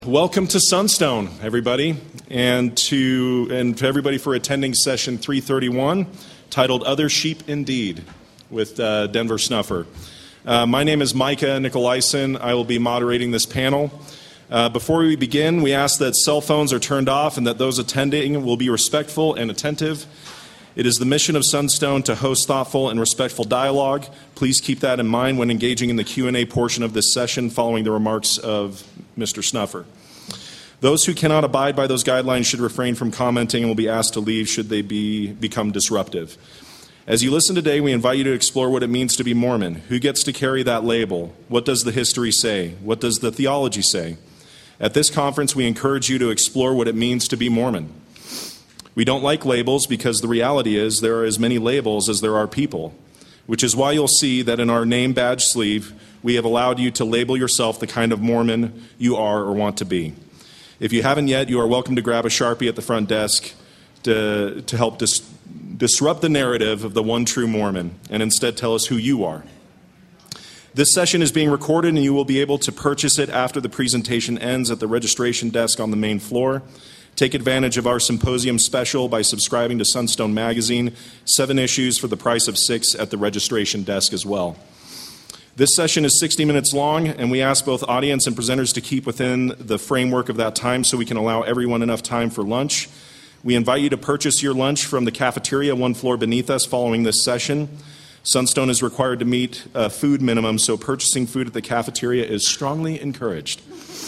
Welcome to Sunstone, everybody, and to everybody for attending session 331, titled Other Sheep Indeed, with Denver Snuffer. My name is Micah Nicolaisen. I will be moderating this panel. Before we begin, we ask that cell phones are turned off and that those attending will be respectful and attentive. It is the mission of Sunstone to host thoughtful and respectful dialogue. Please keep that in mind when engaging in the Q&A portion of this session following the remarks of Mr. Snuffer. Those who cannot abide by those guidelines should refrain from commenting and will be asked to leave should they become disruptive. As you listen today, we invite you to explore what it means to be Mormon. Who gets to carry that label? What does the history say? What does the theology say? At this conference, we encourage you to explore what it means to be Mormon. We don't like labels because the reality is there are as many labels as there are people, which is why you'll see that in our name badge sleeve, we have allowed you to label yourself the kind of Mormon you are or want to be. If you haven't yet, you are welcome to grab a Sharpie at the front desk to help disrupt the narrative of the one true Mormon and instead tell us who you are. This session is being recorded and you will be able to purchase it after the presentation ends at the registration desk on the main floor. Take advantage of our symposium special by subscribing to Sunstone Magazine, 7 issues for the price of 6 at the registration desk as well. This session is 60 minutes long, and we ask both audience and presenters to keep within the framework of that time so we can allow everyone enough time for lunch. We invite you to purchase your lunch from the cafeteria one floor beneath us following this session. Sunstone is required to meet a food minimum, so purchasing food at the cafeteria is strongly encouraged.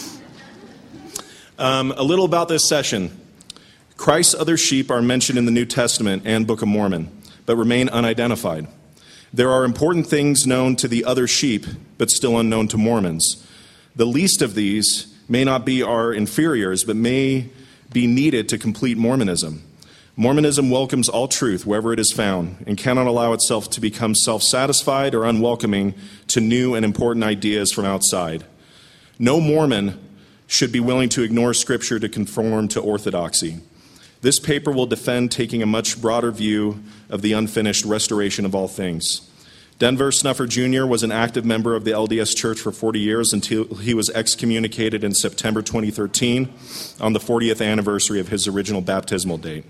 A little about this session. Christ's other sheep are mentioned in the New Testament and Book of Mormon, but remain unidentified. There are important things known to the other sheep, but still unknown to Mormons. The least of these may not be our inferiors, but may be needed to complete Mormonism. Mormonism welcomes all truth wherever it is found and cannot allow itself to become self-satisfied or unwelcoming to new and important ideas from outside. No Mormon should be willing to ignore Scripture to conform to orthodoxy. This paper will defend taking a much broader view of the unfinished restoration of all things. Denver Snuffer Jr. was an active member of the LDS Church for 40 years until he was excommunicated in September 2013 on the 40th anniversary of his original baptismal date.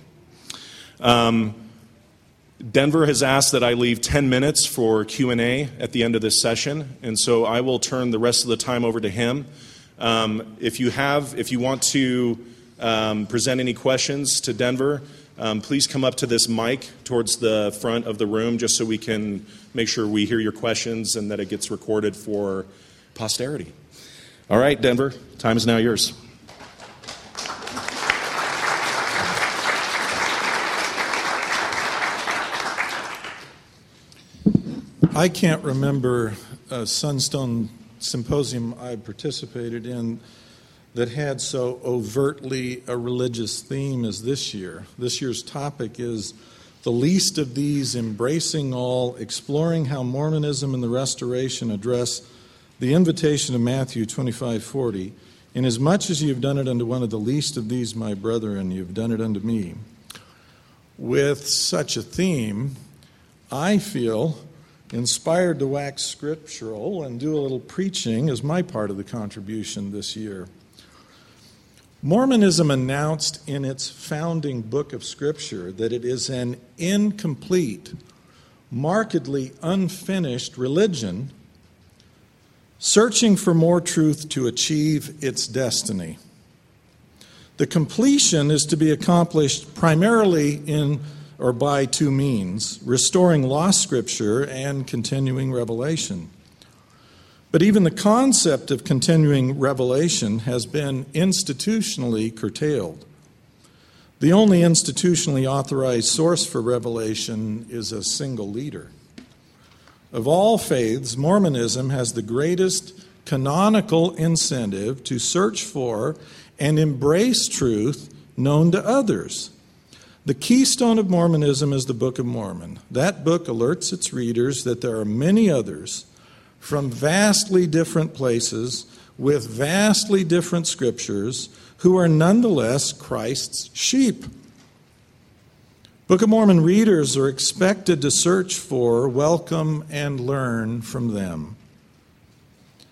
Denver has asked that I leave 10 minutes for Q&A at the end of this session, and so I will turn the rest of the time over to him. If you want to present any questions to Denver, please come up to this mic towards the front of the room just so we can make sure we hear your questions and that it gets recorded for posterity. All right, Denver, time is now yours. I can't remember a Sunstone symposium I participated in that had so overtly a religious theme as this year. This year's topic is the least of these, embracing all, exploring how Mormonism and the Restoration address the invitation of Matthew 25:40. Inasmuch as you have done it unto one of the least of these, my brethren, you have done it unto me. With such a theme, I feel inspired to wax scriptural and do a little preaching as my part of the contribution this year. Mormonism announced in its founding book of Scripture that it is an incomplete, markedly unfinished religion searching for more truth to achieve its destiny. The completion is to be accomplished primarily by 2 means: restoring lost Scripture and continuing revelation. But even the concept of continuing revelation has been institutionally curtailed. The only institutionally authorized source for revelation is a single leader. Of all faiths, Mormonism has the greatest canonical incentive to search for and embrace truth known to others. The keystone of Mormonism is the Book of Mormon. That book alerts its readers that there are many others from vastly different places with vastly different scriptures who are nonetheless Christ's sheep. Book of Mormon readers are expected to search for, welcome, and learn from them.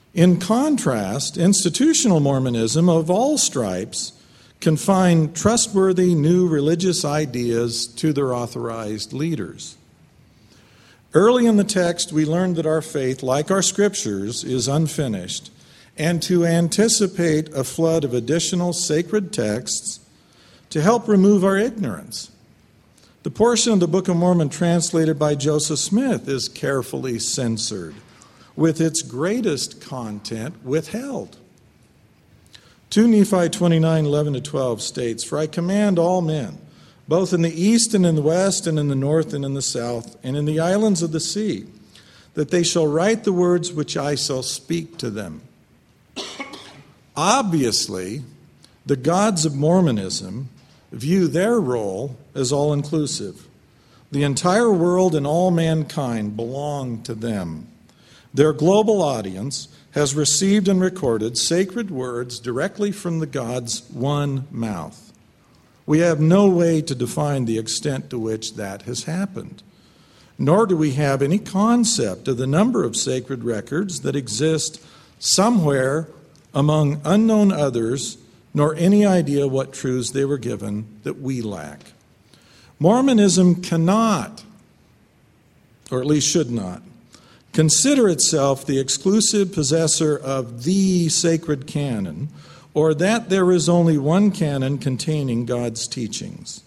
In contrast, institutional Mormonism of all stripes confine trustworthy new religious ideas to their authorized leaders. Early in the text, we learned that our faith, like our scriptures, is unfinished, and to anticipate a flood of additional sacred texts to help remove our ignorance. The portion of the Book of Mormon translated by Joseph Smith is carefully censored, with its greatest content withheld. 2 Nephi 29:11-12 states, "For I command all men, both in the east and in the west and in the north and in the south and in the islands of the sea, that they shall write the words which I shall speak to them." Obviously, the gods of Mormonism view their role as all-inclusive. The entire world and all mankind belong to them. Their global audience has received and recorded sacred words directly from the gods' one mouth. We have no way to define the extent to which that has happened, nor do we have any concept of the number of sacred records that exist somewhere among unknown others, nor any idea what truths they were given that we lack. Mormonism cannot, or at least should not, consider itself the exclusive possessor of the sacred canon, or that there is only one canon containing God's teachings.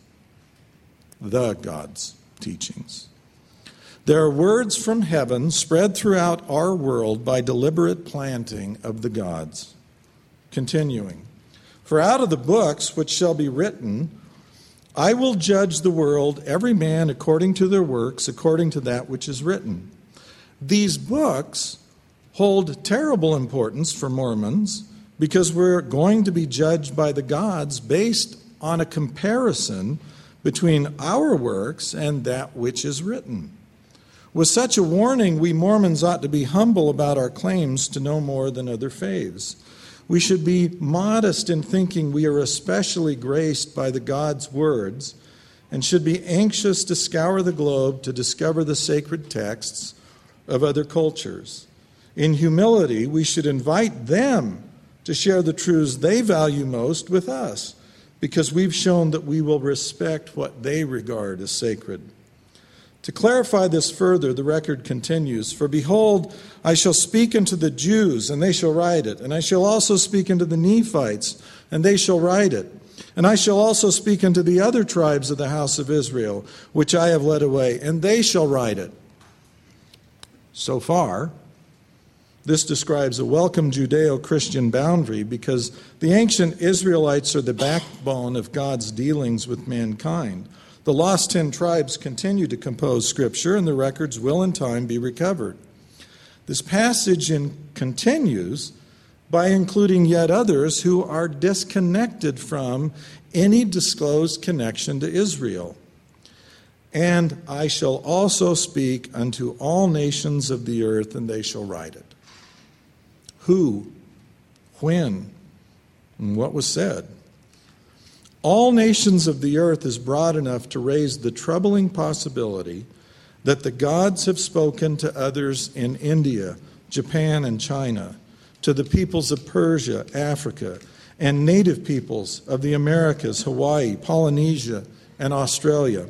The God's teachings. There are words from heaven spread throughout our world by deliberate planting of the gods. Continuing, "For out of the books which shall be written, I will judge the world, every man according to their works, according to that which is written." These books hold terrible importance for Mormons because we're going to be judged by the gods based on a comparison between our works and that which is written. With such a warning, we Mormons ought to be humble about our claims to know more than other faiths. We should be modest in thinking we are especially graced by the God's words and should be anxious to scour the globe to discover the sacred texts of other cultures. In humility, we should invite them to share the truths they value most with us, because we've shown that we will respect what they regard as sacred. To clarify this further, the record continues, "For behold, I shall speak unto the Jews, and they shall write it. And I shall also speak unto the Nephites, and they shall write it. And I shall also speak unto the other tribes of the house of Israel, which I have led away, and they shall write it." So far, this describes a welcome Judeo-Christian boundary because the ancient Israelites are the backbone of God's dealings with mankind. The lost 10 tribes continue to compose Scripture, and the records will in time be recovered. This passage continues by including yet others who are disconnected from any disclosed connection to Israel. "And I shall also speak unto all nations of the earth, and they shall write it." Who, when, and what was said? All nations of the earth is broad enough to raise the troubling possibility that the gods have spoken to others in India, Japan, and China, to the peoples of Persia, Africa, and native peoples of the Americas, Hawaii, Polynesia, and Australia.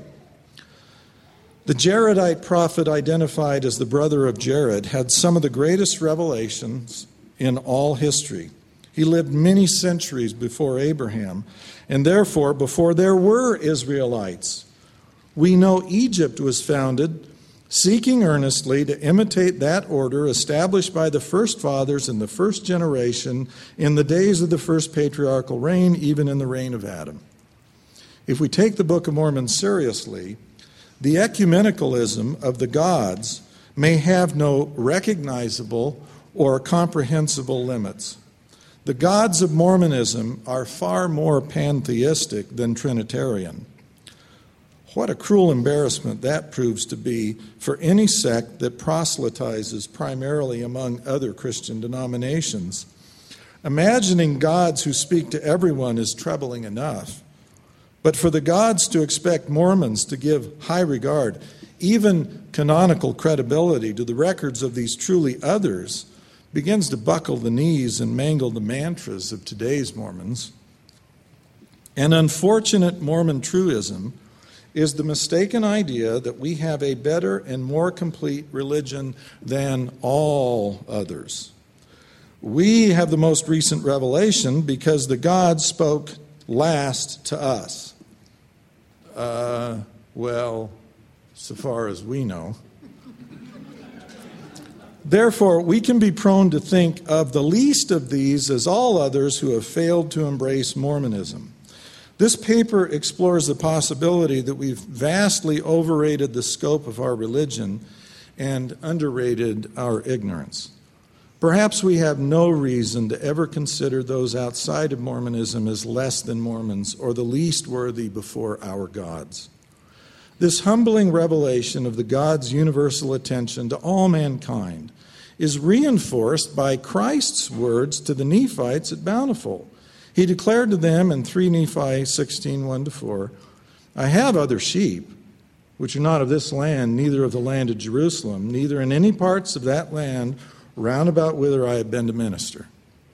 The Jaredite prophet, identified as the brother of Jared, had some of the greatest revelations in all history. He lived many centuries before Abraham, and therefore before there were Israelites. We know Egypt was founded seeking earnestly to imitate that order established by the first fathers in the first generation in the days of the first patriarchal reign, even in the reign of Adam. If we take the Book of Mormon seriously, the ecumenicalism of the gods may have no recognizable or comprehensible limits. The gods of Mormonism are far more pantheistic than Trinitarian. What a cruel embarrassment that proves to be for any sect that proselytizes primarily among other Christian denominations. Imagining gods who speak to everyone is troubling enough. But for the gods to expect Mormons to give high regard, even canonical credibility, to the records of these truly others, begins to buckle the knees and mangle the mantras of today's Mormons. An unfortunate Mormon truism is the mistaken idea that we have a better and more complete religion than all others. We have the most recent revelation because the gods spoke last to us. Well, so far as we know. Therefore, we can be prone to think of the least of these as all others who have failed to embrace Mormonism. This paper explores the possibility that we've vastly overrated the scope of our religion and underrated our ignorance. Perhaps we have no reason to ever consider those outside of Mormonism as less than Mormons or the least worthy before our gods. This humbling revelation of the God's universal attention to all mankind is reinforced by Christ's words to the Nephites at Bountiful. He declared to them in 3 Nephi 16, 1-4, I have other sheep, which are not of this land, neither of the land of Jerusalem, neither in any parts of that land round about whither I have been to minister.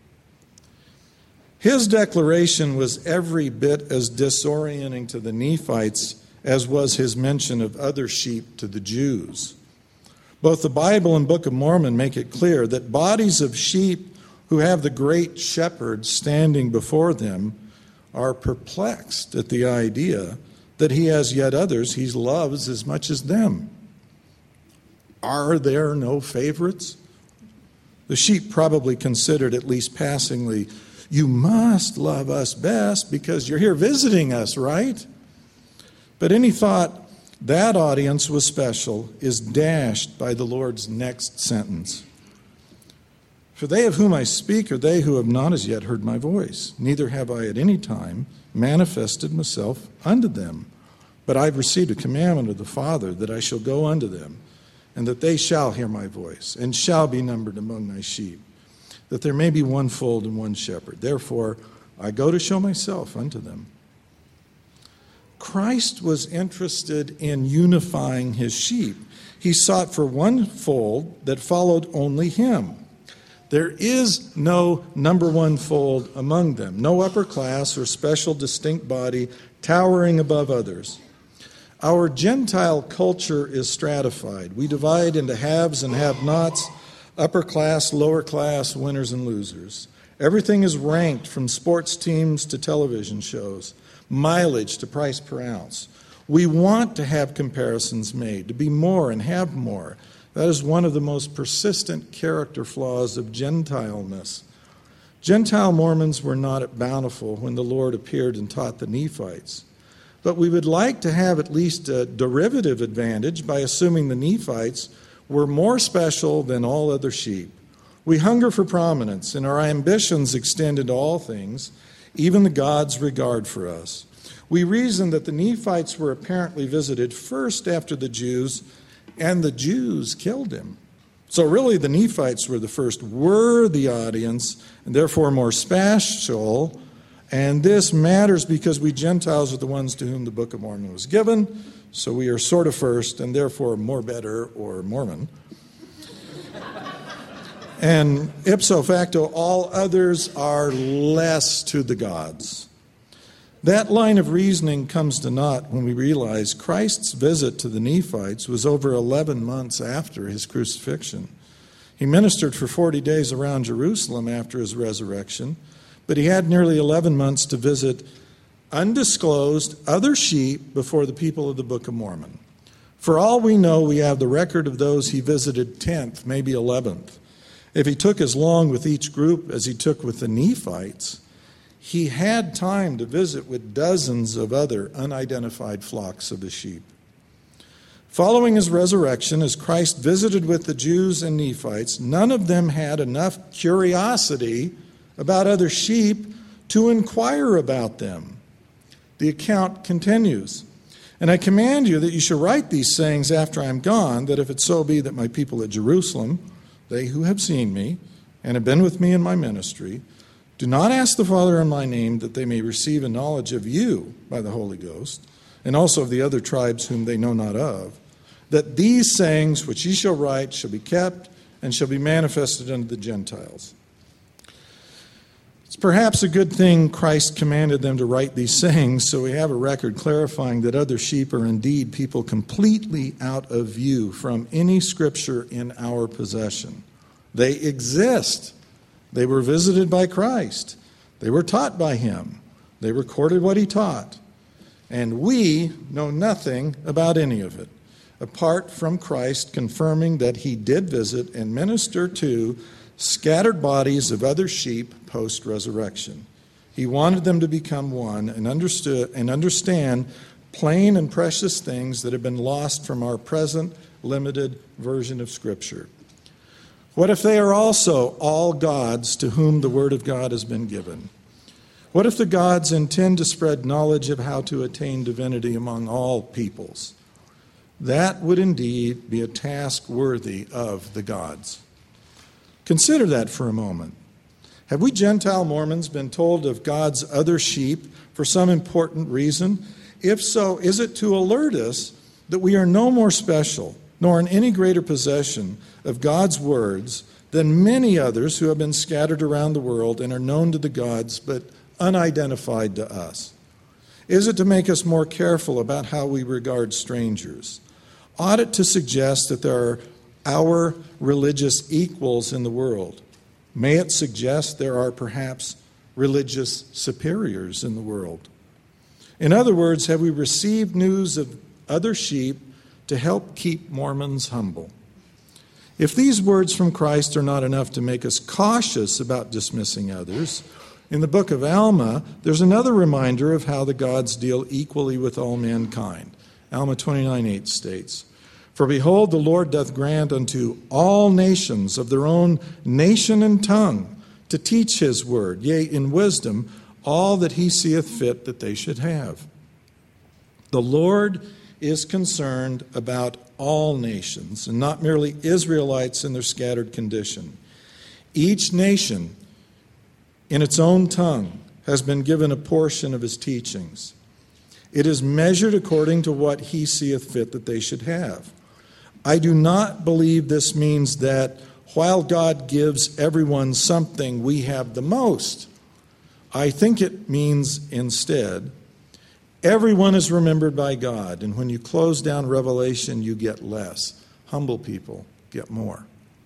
His declaration was every bit as disorienting to the Nephites as was his mention of other sheep to the Jews. Both the Bible and Book of Mormon make it clear that bodies of sheep who have the great shepherd standing before them are perplexed at the idea that he has yet others he loves as much as them. Are there no favorites? The sheep probably considered, at least passingly, you must love us best because you're here visiting us, right? But any thought that audience was special is dashed by the Lord's next sentence. For they of whom I speak are they who have not as yet heard my voice, neither have I at any time manifested myself unto them. But I've received a commandment of the Father that I shall go unto them, and that they shall hear my voice, and shall be numbered among my sheep, that there may be one fold and one shepherd. Therefore I go to show myself unto them. Christ was interested in unifying his sheep. He sought for one fold that followed only him. There is no number one fold among them, no upper class or special distinct body towering above others. Our Gentile culture is stratified. We divide into haves and have-nots, upper class, lower class, winners and losers. Everything is ranked from sports teams to television shows, mileage to price per ounce. We want to have comparisons made, to be more and have more. That is one of the most persistent character flaws of Gentileness. Gentile Mormons were not at Bountiful when the Lord appeared and taught the Nephites. But we would like to have at least a derivative advantage by assuming the Nephites were more special than all other sheep. We hunger for prominence, and our ambitions extend into all things, even the God's regard for us. We reason that the Nephites were apparently visited first after the Jews, and the Jews killed him. So really the Nephites were the first worthy audience, and therefore more special. And this matters because we Gentiles are the ones to whom the Book of Mormon was given, so we are sort of first, and therefore more better or Mormon. And ipso facto, all others are less to the gods. That line of reasoning comes to naught when we realize Christ's visit to the Nephites was over 11 months after his crucifixion. He ministered for 40 days around Jerusalem after his resurrection, but he had nearly 11 months to visit undisclosed other sheep before the people of the Book of Mormon. For all we know, we have the record of those he visited 10th, maybe 11th. If he took as long with each group as he took with the Nephites, he had time to visit with dozens of other unidentified flocks of the sheep. Following his resurrection, as Christ visited with the Jews and Nephites, none of them had enough curiosity about other sheep to inquire about them. The account continues. And I command you that you shall write these sayings after I am gone, that if it so be that my people at Jerusalem, they who have seen me and have been with me in my ministry, do not ask the Father in my name, that they may receive a knowledge of you by the Holy Ghost, and also of the other tribes whom they know not of, that these sayings which ye shall write shall be kept and shall be manifested unto the Gentiles. It's perhaps a good thing Christ commanded them to write these sayings, so we have a record clarifying that other sheep are indeed people completely out of view from any scripture in our possession. They exist. They were visited by Christ. They were taught by him. They recorded what he taught. And we know nothing about any of it, apart from Christ confirming that he did visit and minister to scattered bodies of other sheep post-resurrection. He wanted them to become one and understand plain and precious things that have been lost from our present limited version of Scripture. What if they are also all gods to whom the Word of God has been given? What if the gods intend to spread knowledge of how to attain divinity among all peoples? That would indeed be a task worthy of the gods. Consider that for a moment. Have we Gentile Mormons been told of God's other sheep for some important reason? If so, is it to alert us that we are no more special, nor in any greater possession of God's words than many others who have been scattered around the world and are known to the gods but unidentified to us? Is it to make us more careful about how we regard strangers? Ought it to suggest that there are our religious equals in the world? May it suggest there are perhaps religious superiors in the world? In other words, have we received news of other sheep to help keep Mormons humble? If these words from Christ are not enough to make us cautious about dismissing others, in the book of Alma, there's another reminder of how the gods deal equally with all mankind. Alma 29:8 states, "For behold, the Lord doth grant unto all nations of their own nation and tongue to teach his word, yea, in wisdom, all that he seeth fit that they should have." The Lord is concerned about all nations, and not merely Israelites in their scattered condition. Each nation, in its own tongue, has been given a portion of his teachings. It is measured according to what he seeth fit that they should have. I do not believe this means that while God gives everyone something, we have the most. I think it means instead, everyone is remembered by God, and when you close down Revelation, you get less. Humble people get more.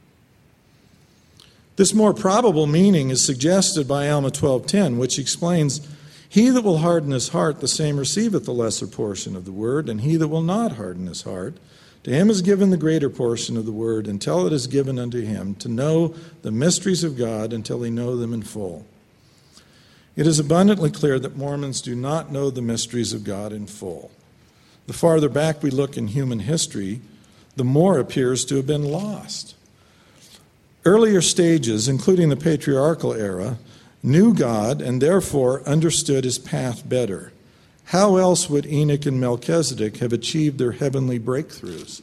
This more probable meaning is suggested by Alma 12:10, which explains, "He that will harden his heart, the same receiveth the lesser portion of the word, and he that will not harden his heart, to him is given the greater portion of the word, until it is given unto him to know the mysteries of God, until he know them in full." It is abundantly clear that Mormons do not know the mysteries of God in full. The farther back we look in human history, the more appears to have been lost. Earlier stages, including the patriarchal era, knew God and therefore understood his path better. How else would Enoch and Melchizedek have achieved their heavenly breakthroughs?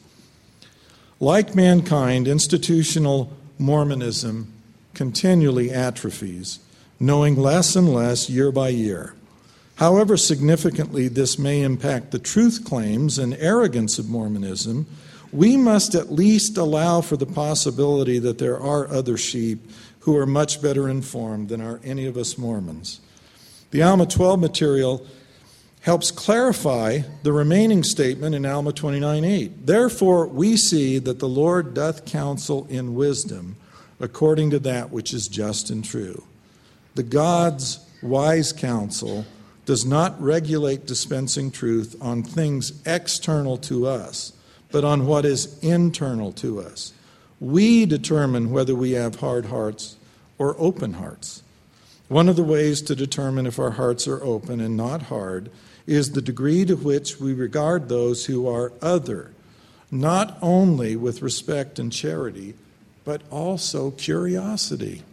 Like mankind, institutional Mormonism continually atrophies, knowing less and less year by year. However significantly this may impact the truth claims and arrogance of Mormonism, we must at least allow for the possibility that there are other sheep who are much better informed than are any of us Mormons. The Alma 12 material helps clarify the remaining statement in Alma 29:8. "Therefore we see that the Lord doth counsel in wisdom, according to that which is just and true." The God's wise counsel does not regulate dispensing truth on things external to us, but on what is internal to us. We determine whether we have hard hearts or open hearts. One of the ways to determine if our hearts are open and not hard is the degree to which we regard those who are other, not only with respect and charity, but also curiosity.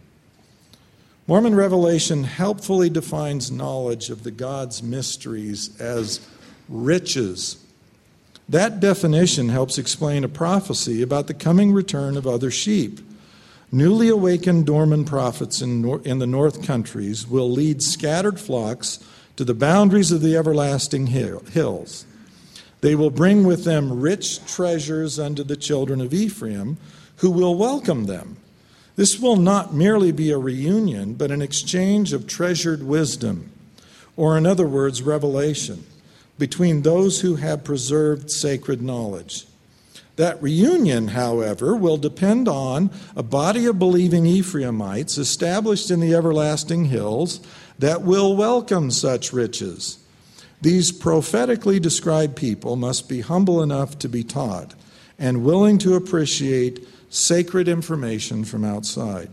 Mormon revelation helpfully defines knowledge of the God's mysteries as riches. That definition helps explain a prophecy about the coming return of other sheep. Newly awakened Mormon prophets in the north countries will lead scattered flocks to the boundaries of the everlasting hills. They will bring with them rich treasures unto the children of Ephraim, who will welcome them. This will not merely be a reunion, but an exchange of treasured wisdom, or in other words, revelation, between those who have preserved sacred knowledge. That reunion, however, will depend on a body of believing Ephraimites established in the everlasting hills that will welcome such riches. These prophetically described people must be humble enough to be taught and willing to appreciate sacred information from outside.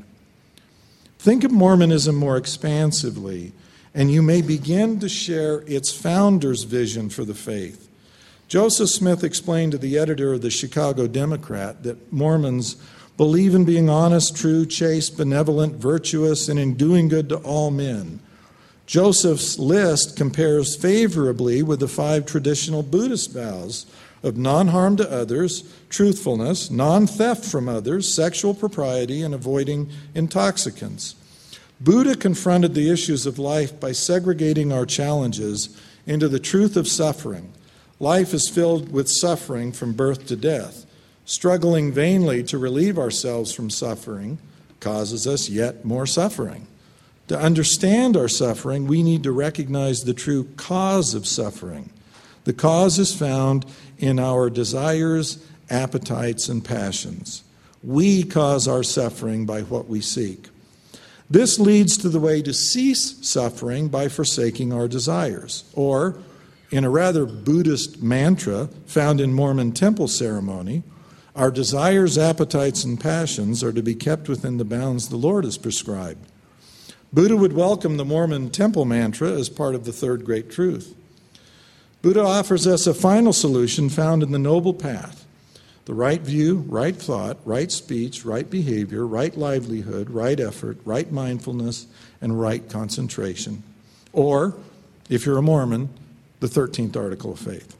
Think of Mormonism more expansively, and you may begin to share its founder's vision for the faith. Joseph Smith explained to the editor of the Chicago Democrat that Mormons believe in being honest, true, chaste, benevolent, virtuous, and in doing good to all men. Joseph's list compares favorably with the 5 traditional Buddhist vows of non-harm to others, truthfulness, non-theft from others, sexual propriety, and avoiding intoxicants. Buddha confronted the issues of life by segregating our challenges into the truth of suffering. Life is filled with suffering from birth to death. Struggling vainly to relieve ourselves from suffering causes us yet more suffering. To understand our suffering, we need to recognize the true cause of suffering. The cause is found in our desires, appetites, and passions. We cause our suffering by what we seek. This leads to the way to cease suffering by forsaking our desires. Or, in a rather Buddhist mantra found in Mormon temple ceremony, our desires, appetites, and passions are to be kept within the bounds the Lord has prescribed. Buddha would welcome the Mormon temple mantra as part of the third great truth. Buddha offers us a final solution found in the Noble Path: the right view, right thought, right speech, right behavior, right livelihood, right effort, right mindfulness, and right concentration. Or, if you're a Mormon, the 13th article of faith.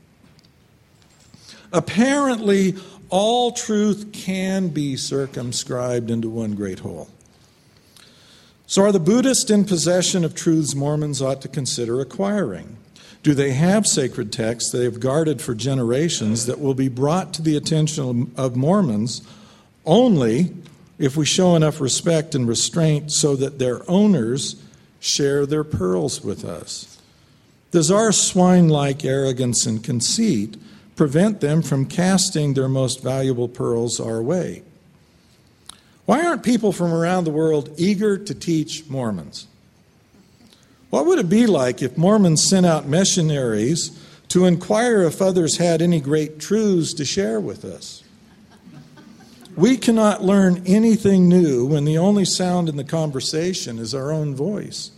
Apparently, all truth can be circumscribed into one great whole. So are the Buddhists in possession of truths Mormons ought to consider acquiring? Do they have sacred texts they have guarded for generations that will be brought to the attention of Mormons only if we show enough respect and restraint so that their owners share their pearls with us? Does our swine-like arrogance and conceit prevent them from casting their most valuable pearls our way? Why aren't people from around the world eager to teach Mormons? What would it be like if Mormons sent out missionaries to inquire if others had any great truths to share with us? We cannot learn anything new when the only sound in the conversation is our own voice.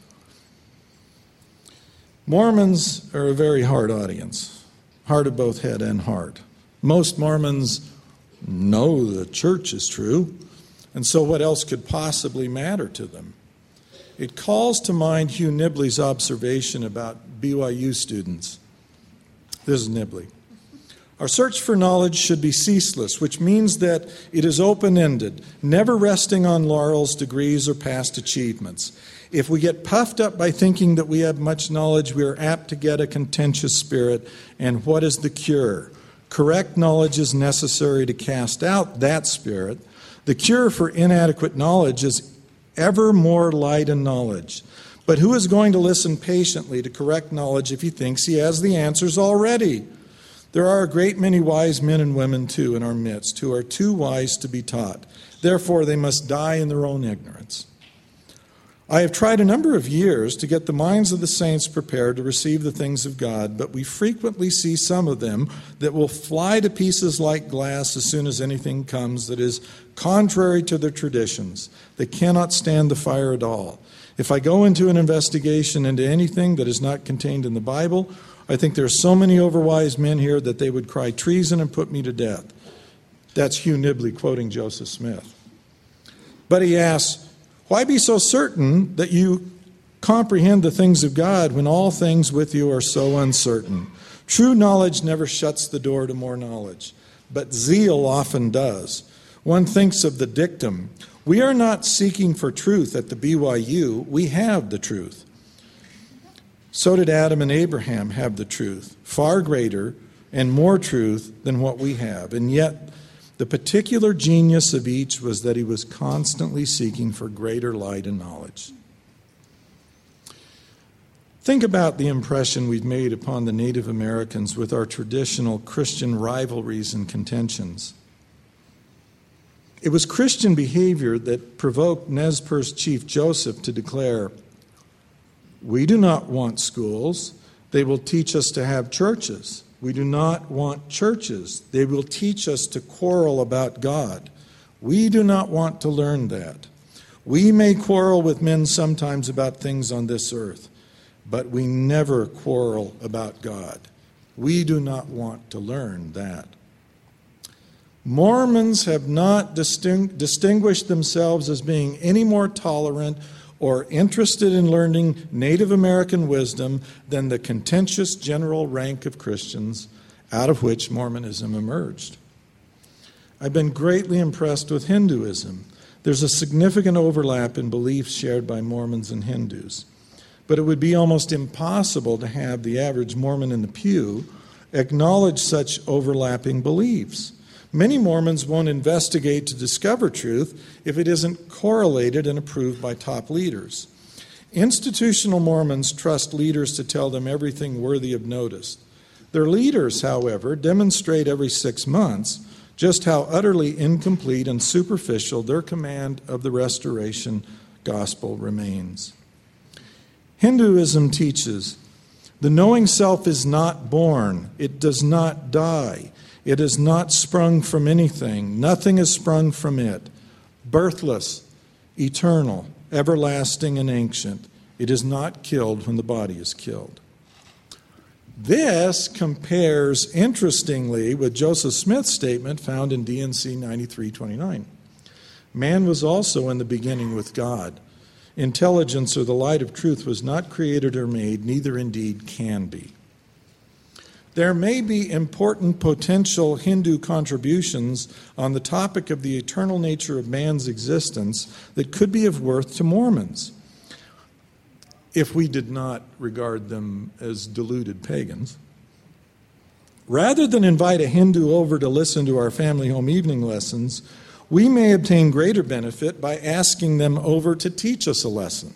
Mormons are a very hard audience, hard of both head and heart. Most Mormons know the church is true, and so what else could possibly matter to them? It calls to mind Hugh Nibley's observation about BYU students. This is Nibley. Our search for knowledge should be ceaseless, which means that it is open-ended, never resting on laurels, degrees, or past achievements. If we get puffed up by thinking that we have much knowledge, we are apt to get a contentious spirit. And what is the cure? Correct knowledge is necessary to cast out that spirit. The cure for inadequate knowledge is ever more light and knowledge. But who is going to listen patiently to correct knowledge if he thinks he has the answers already? There are a great many wise men and women, too, in our midst who are too wise to be taught. Therefore, they must die in their own ignorance. I have tried a number of years to get the minds of the saints prepared to receive the things of God, but we frequently see some of them that will fly to pieces like glass as soon as anything comes that is contrary to their traditions. They cannot stand the fire at all. If I go into an investigation into anything that is not contained in the Bible, I think there are so many overwise men here that they would cry treason and put me to death. That's Hugh Nibley quoting Joseph Smith. But he asks, why be so certain that you comprehend the things of God when all things with you are so uncertain? True knowledge never shuts the door to more knowledge, but zeal often does. One thinks of the dictum, we are not seeking for truth at the BYU, we have the truth. So did Adam and Abraham have the truth, far greater and more truth than what we have. And yet, The particular genius of each was that he was constantly seeking for greater light and knowledge. Think about the impression we've made upon the Native Americans with our traditional Christian rivalries and contentions. It was Christian behavior that provoked Nez Perce Chief Joseph to declare, "We do not want schools. They will teach us to have churches. We do not want churches. They will teach us to quarrel about God. We do not want to learn that. We may quarrel with men sometimes about things on this earth, but we never quarrel about God. We do not want to learn that." Mormons have not distinguished themselves as being any more tolerant or interested in learning Native American wisdom than the contentious general rank of Christians out of which Mormonism emerged. I've been greatly impressed with Hinduism. There's a significant overlap in beliefs shared by Mormons and Hindus, but it would be almost impossible to have the average Mormon in the pew acknowledge such overlapping beliefs. Many Mormons won't investigate to discover truth if it isn't correlated and approved by top leaders. Institutional Mormons trust leaders to tell them everything worthy of notice. Their leaders, however, demonstrate every 6 months just how utterly incomplete and superficial their command of the restoration gospel remains. Hinduism teaches, the knowing self is not born, it does not die. It is not sprung from anything. Nothing is sprung from it. Birthless, eternal, everlasting, and ancient. It is not killed when the body is killed. This compares interestingly with Joseph Smith's statement found in D&C 9329. Man was also in the beginning with God. Intelligence or the light of truth was not created or made, neither indeed can be. There may be important potential Hindu contributions on the topic of the eternal nature of man's existence that could be of worth to Mormons, if we did not regard them as deluded pagans. Rather than invite a Hindu over to listen to our family home evening lessons, we may obtain greater benefit by asking them over to teach us a lesson.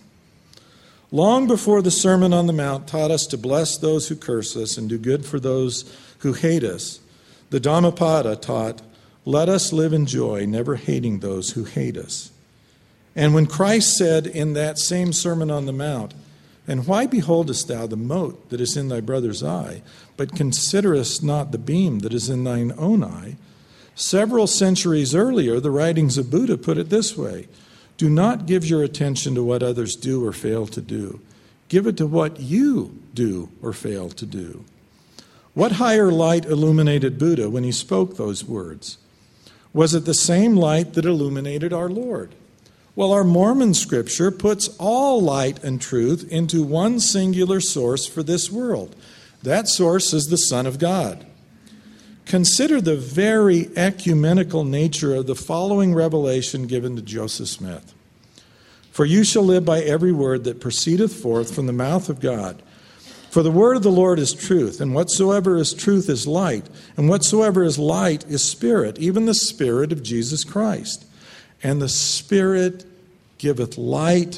Long before the Sermon on the Mount taught us to bless those who curse us and do good for those who hate us, the Dhammapada taught, "Let us live in joy, never hating those who hate us." And when Christ said in that same Sermon on the Mount, "And why beholdest thou the mote that is in thy brother's eye, but considerest not the beam that is in thine own eye?" Several centuries earlier, the writings of Buddha put it this way, "Do not give your attention to what others do or fail to do. Give it to what you do or fail to do." What higher light illuminated Buddha when he spoke those words? Was it the same light that illuminated our Lord? Well, our Mormon scripture puts all light and truth into one singular source for this world. That source is the Son of God. Consider the very ecumenical nature of the following revelation given to Joseph Smith. "For you shall live by every word that proceedeth forth from the mouth of God. For the word of the Lord is truth, and whatsoever is truth is light, and whatsoever is light is spirit, even the Spirit of Jesus Christ. And the Spirit giveth light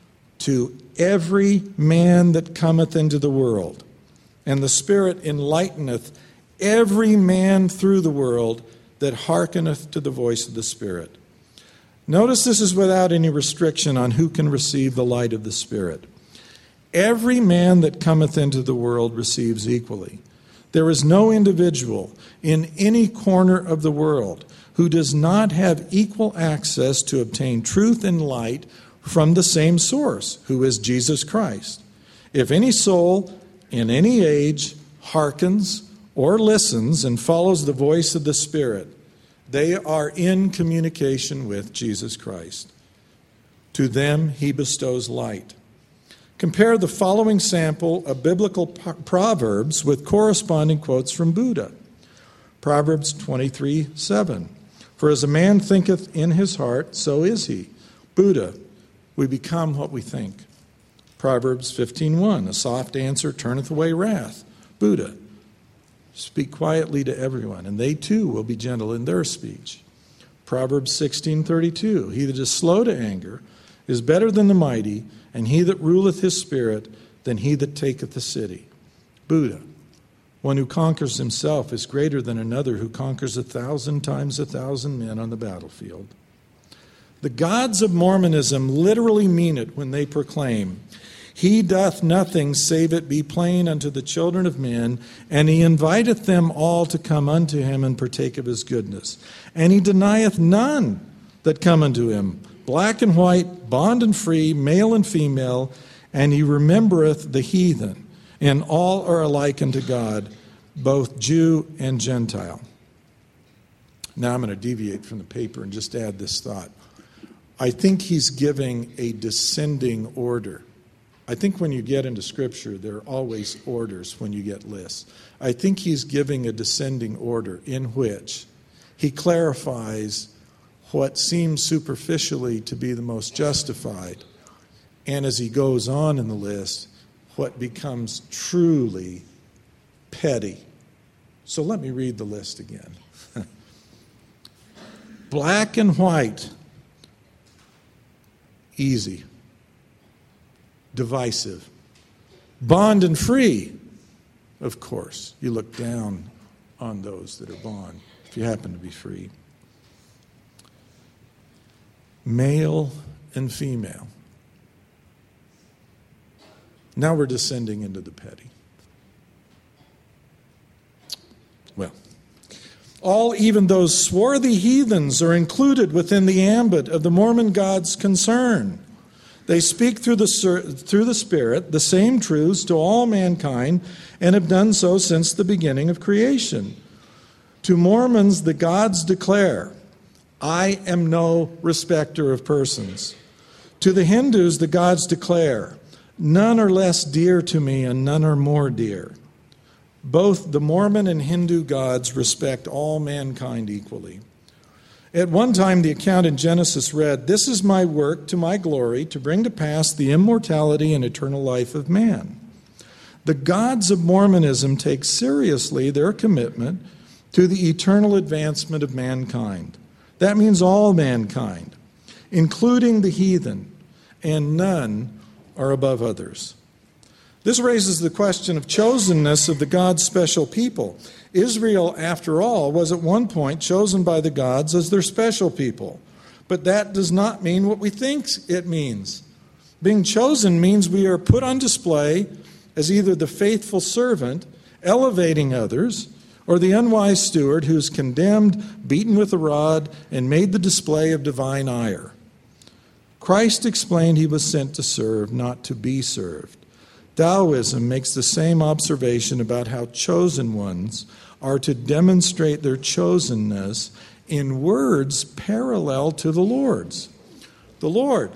to every man that cometh into the world. And the Spirit enlighteneth every man through the world that hearkeneth to the voice of the Spirit." Notice this is without any restriction on who can receive the light of the Spirit. Every man that cometh into the world receives equally. There is no individual in any corner of the world who does not have equal access to obtain truth and light from the same source, who is Jesus Christ. If any soul in any age hearkens or listens and follows the voice of the Spirit, they are in communication with Jesus Christ. To them he bestows light. Compare the following sample of biblical proverbs with corresponding quotes from Buddha. Proverbs 23:7. "For as a man thinketh in his heart, so is he." Buddha, we become what we think. Proverbs 15:1. "A soft answer turneth away wrath." Buddha, Speak quietly to everyone, and they too will be gentle in their speech. Proverbs 16:32, he that is slow to anger is better than the mighty, and he that ruleth his spirit than he that taketh the city. Buddha, one who conquers himself is greater than another who conquers 1,000 times 1,000 men on the battlefield. The gods of Mormonism literally mean it when they proclaim, he doth nothing save it be plain unto the children of men, and he inviteth them all to come unto him and partake of his goodness. And he denieth none that come unto him, black and white, bond and free, male and female, and he remembereth the heathen, and all are alike unto God, both Jew and Gentile. Now I'm going to deviate from the paper and just add this thought. I think he's giving a descending order. I think when you get into Scripture, there are always orders when you get lists. I think he's giving a descending order in which he clarifies what seems superficially to be the most justified, and as he goes on in the list, what becomes truly petty. So let me read the list again. Black and white, easy. Divisive. Bond and free, of course. You look down on those that are bond, if you happen to be free. Male and female. Now we're descending into the petty. Well, all, even those swarthy heathens, are included within the ambit of the Mormon God's concern. They speak through the Spirit the same truths to all mankind and have done so since the beginning of creation. To Mormons, the gods declare, I am no respecter of persons. To the Hindus, the gods declare, none are less dear to me and none are more dear. Both the Mormon and Hindu gods respect all mankind equally. At one time, the account in Genesis read, this is my work to my glory, to bring to pass the immortality and eternal life of man. The gods of Mormonism take seriously their commitment to the eternal advancement of mankind. That means all mankind, including the heathen, and none are above others. This raises the question of chosenness of the God's special people. Israel, after all, was at one point chosen by the gods as their special people. But that does not mean what we think it means. Being chosen means we are put on display as either the faithful servant, elevating others, or the unwise steward who is condemned, beaten with a rod, and made the display of divine ire. Christ explained he was sent to serve, not to be served. Taoism makes the same observation about how chosen ones are to demonstrate their chosenness in words parallel to the Lord's. The Lord,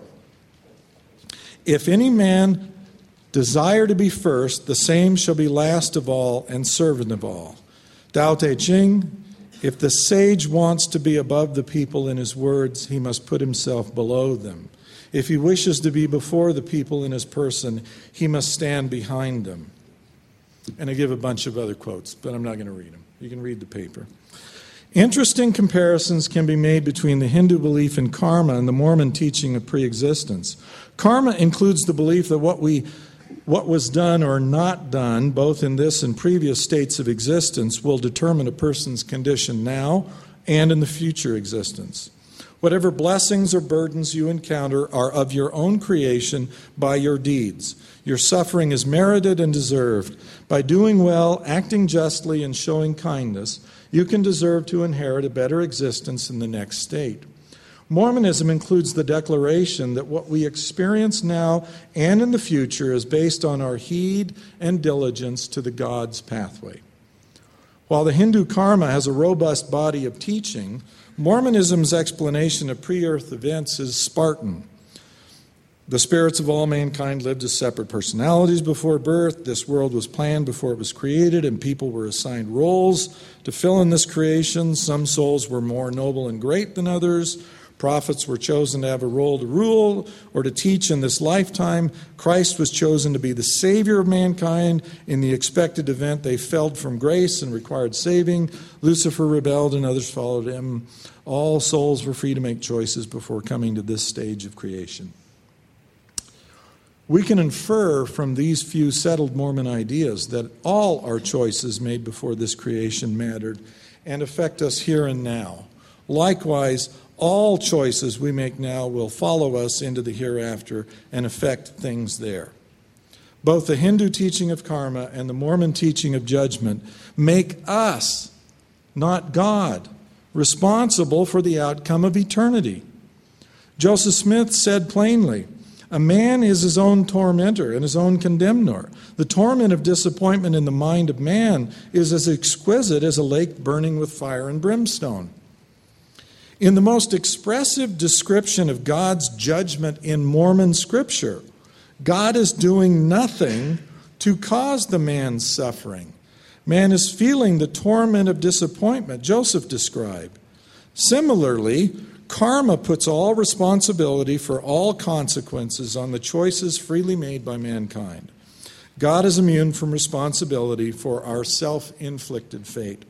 if any man desire to be first, the same shall be last of all and servant of all. Tao Te Ching, if the sage wants to be above the people in his words, he must put himself below them. If he wishes to be before the people in his person, he must stand behind them. And I give a bunch of other quotes, but I'm not going to read them. You can read the paper. Interesting comparisons can be made between the Hindu belief in karma and the Mormon teaching of preexistence. Karma includes the belief that what was done or not done, both in this and previous states of existence, will determine a person's condition now and in the future existence. Whatever blessings or burdens you encounter are of your own creation by your deeds. Your suffering is merited and deserved. By doing well, acting justly, and showing kindness, you can deserve to inherit a better existence in the next state. Mormonism includes the declaration that what we experience now and in the future is based on our heed and diligence to the God's pathway. While the Hindu karma has a robust body of teaching, Mormonism's explanation of pre-earth events is Spartan. The spirits of all mankind lived as separate personalities before birth. This world was planned before it was created, and people were assigned roles to fill in this creation. Some souls were more noble and great than others. Prophets were chosen to have a role to rule or to teach in this lifetime. Christ was chosen to be the Savior of mankind. In the expected event, they fell from grace and required saving. Lucifer rebelled and others followed him. All souls were free to make choices before coming to this stage of creation. We can infer from these few settled Mormon ideas that all our choices made before this creation mattered and affect us here and now. Likewise, all choices we make now will follow us into the hereafter and affect things there. Both the Hindu teaching of karma and the Mormon teaching of judgment make us, not God, responsible for the outcome of eternity. Joseph Smith said plainly, "A man is his own tormentor and his own condemner. The torment of disappointment in the mind of man is as exquisite as a lake burning with fire and brimstone." In the most expressive description of God's judgment in Mormon scripture, God is doing nothing to cause the man's suffering. Man is feeling the torment of disappointment Joseph described. Similarly, karma puts all responsibility for all consequences on the choices freely made by mankind. God is immune from responsibility for our self-inflicted fate.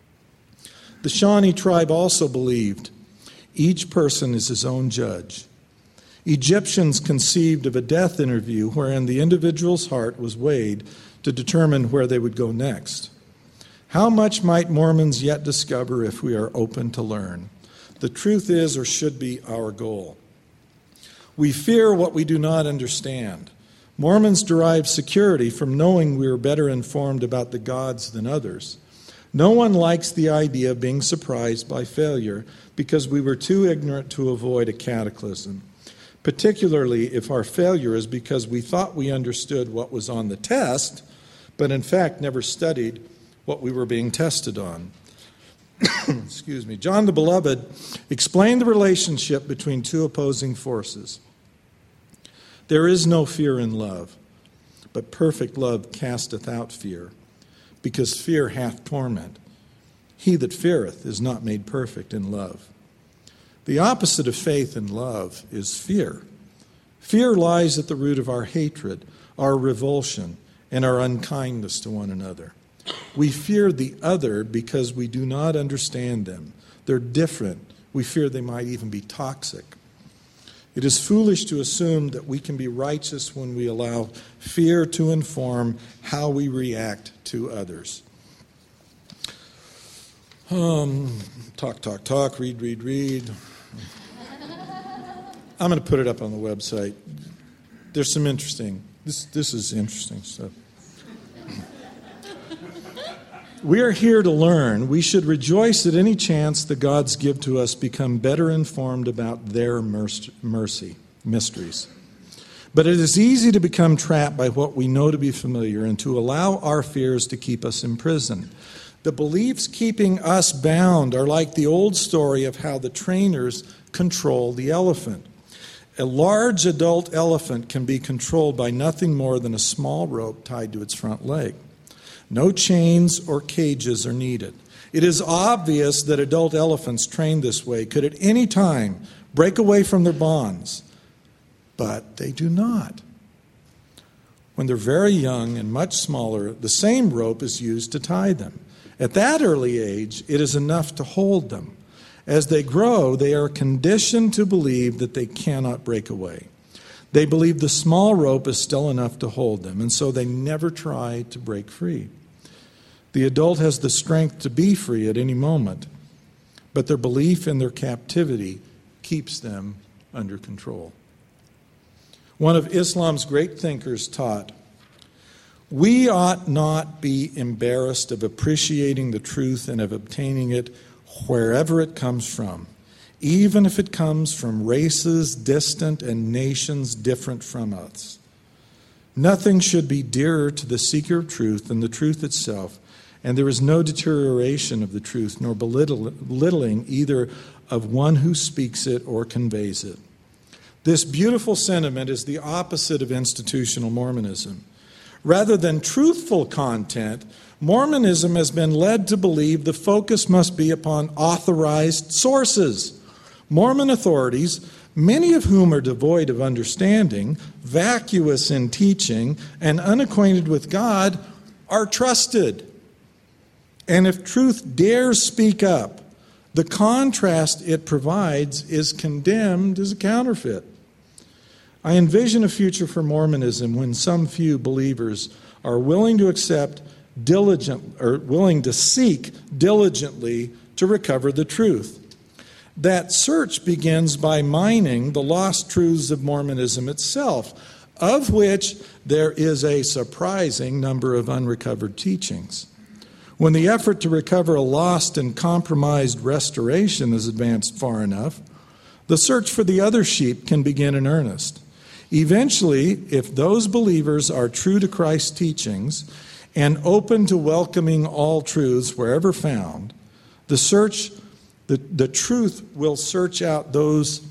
The Shawnee tribe also believed each person is his own judge. Egyptians conceived of a death interview wherein the individual's heart was weighed to determine where they would go next. How much might Mormons yet discover if we are open to learn? The truth is, or should be, our goal. We fear what we do not understand. Mormons derive security from knowing we are better informed about the gods than others. No one likes the idea of being surprised by failure because we were too ignorant to avoid a cataclysm, particularly if our failure is because we thought we understood what was on the test, but in fact never studied what we were being tested on. Excuse me. John the Beloved explained the relationship between two opposing forces. There is no fear in love, but perfect love casteth out fear, because fear hath torment. He that feareth is not made perfect in love. The opposite of faith and love is fear. Fear lies at the root of our hatred, our revulsion, and our unkindness to one another. We fear the other because we do not understand them. They're different. We fear they might even be toxic. It is foolish to assume that we can be righteous when we allow fear to inform how we react to others. Talk, read. I'm going to put it up on the website. There's some interesting, this is interesting stuff. We are here to learn. We should rejoice at any chance the gods give to us become better informed about their mysteries. But it is easy to become trapped by what we know to be familiar and to allow our fears to keep us imprisoned. The beliefs keeping us bound are like the old story of how the trainers control the elephant. A large adult elephant can be controlled by nothing more than a small rope tied to its front leg. No chains or cages are needed. It is obvious that adult elephants trained this way could at any time break away from their bonds, but they do not. When they're very young and much smaller, the same rope is used to tie them. At that early age, it is enough to hold them. As they grow, they are conditioned to believe that they cannot break away. They believe the small rope is still enough to hold them, and so they never try to break free. The adult has the strength to be free at any moment, but their belief in their captivity keeps them under control. One of Islam's great thinkers taught, "We ought not be embarrassed of appreciating the truth and of obtaining it wherever it comes from, even if it comes from races distant and nations different from us. Nothing should be dearer to the seeker of truth than the truth itself, and there is no deterioration of the truth nor belittling either of one who speaks it or conveys it." This beautiful sentiment is the opposite of institutional Mormonism. Rather than truthful content, Mormonism has been led to believe the focus must be upon authorized sources. Mormon authorities, many of whom are devoid of understanding, vacuous in teaching, and unacquainted with God, are trusted. And if truth dares speak up, the contrast it provides is condemned as a counterfeit. I envision a future for Mormonism when some few believers are willing to seek diligently to recover the truth. That search begins by mining the lost truths of Mormonism itself, of which there is a surprising number of unrecovered teachings. When the effort to recover a lost and compromised restoration is advanced far enough, the search for the other sheep can begin in earnest. Eventually, if those believers are true to Christ's teachings and open to welcoming all truths wherever found, the truth will search out those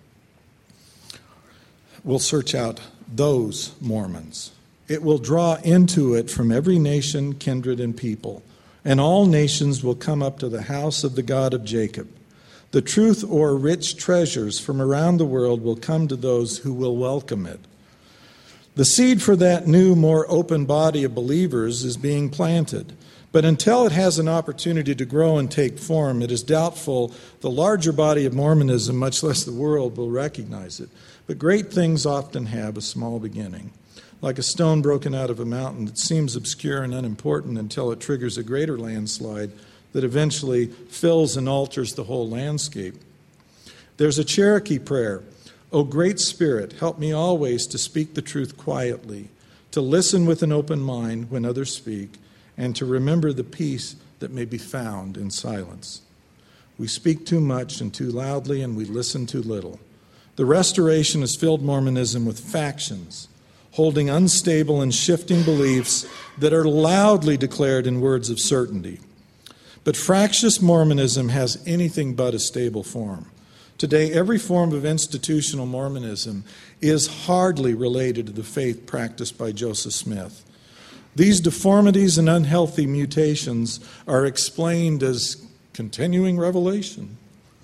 Mormons. It will draw into it from every nation, kindred, and people, and all nations will come up to the house of the God of Jacob. The truth or rich treasures from around the world will come to those who will welcome it. The seed for that new, more open body of believers is being planted. But until it has an opportunity to grow and take form, it is doubtful the larger body of Mormonism, much less the world, will recognize it. But great things often have a small beginning. Like a stone broken out of a mountain that seems obscure and unimportant until it triggers a greater landslide that eventually fills and alters the whole landscape. There's a Cherokee prayer. O Great Spirit, help me always to speak the truth quietly, to listen with an open mind when others speak, and to remember the peace that may be found in silence. We speak too much and too loudly, and we listen too little. The Restoration has filled Mormonism with factions, holding unstable and shifting beliefs that are loudly declared in words of certainty. But fractious Mormonism has anything but a stable form. Today, every form of institutional Mormonism is hardly related to the faith practiced by Joseph Smith. These deformities and unhealthy mutations are explained as continuing revelation.